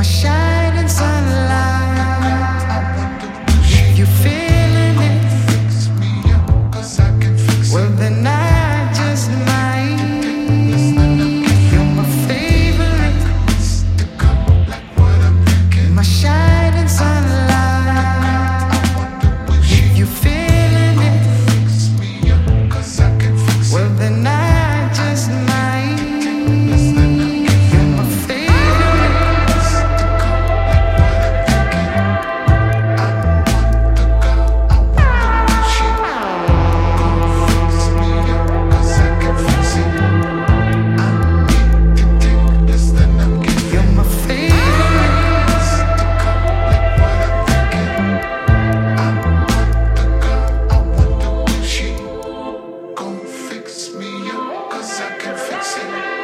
shining sunlight. If you're feeling it, well then I just might. You're my favorite, my shining sunlight. If you're feeling it, well then I just might. You're my favorite. You're my favorite. She gon' fix me up, 'cause I can fix it.